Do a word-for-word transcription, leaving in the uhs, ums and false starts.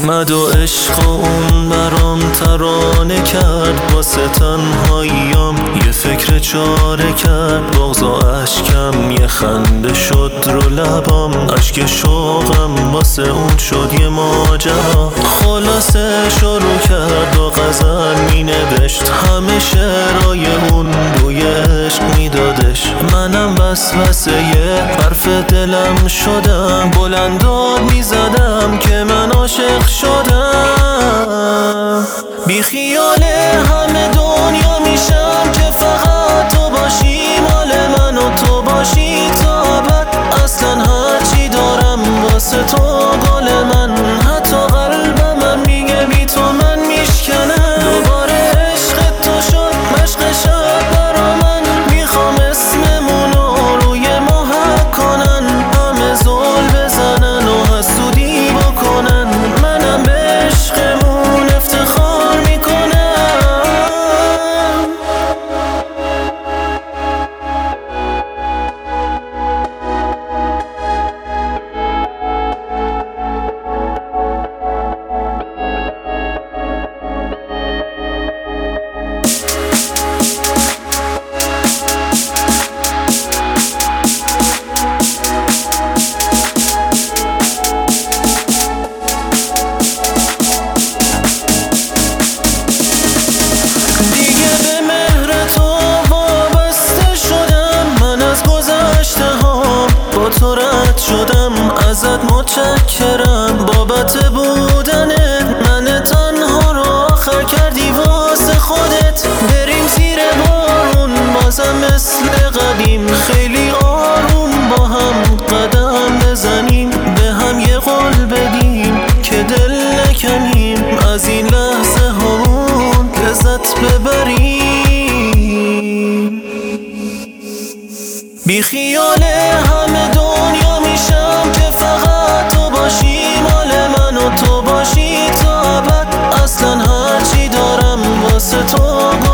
اومد و عشق و اون برام ترانه کرد، واسه تنهاییام یه فکر چاره کرد. بغض و اشکم یه خنده شد رو لبام، اشک شوقم واسه اون شد یه ماجرا. خلاصه شروع کرد و غزل می نوشت، همه شعرهای اون بوی عشق می دادش. منم وسوسه یه حرف دلم شدم، بلنداد می زدم که من عاشق شدم. بی خیال همه دنیا میشم که فقط تو باشی، مال من و تو باشی تا ابد. اصلا هرچی دارم واسه تو گل من، حتی قلبم من میگه بی تو من میشکنه. دوباره عشق تو شد مشق شب برا من، میخوام اسممونو روی محک کنن، همه زل بزنن و حسودی بکنن، منم به عشقمون افتخار میکنم. تو رد شدم ازت، متشکرم بابت بودنت. من تنها رو آخر کردی واسه خودت. بریم زیر بارون بازم مثل قدیم، خیلی آروم با هم قدم بزنیم، به هم یه قول بدیم که دل نکنیم، از این لحظه همون لذت ببریم. بی خیال همه دنیا میشم که فقط تو باشی، مال من و تو باشی تا ابد. اصلا هرچی دارم واسه تو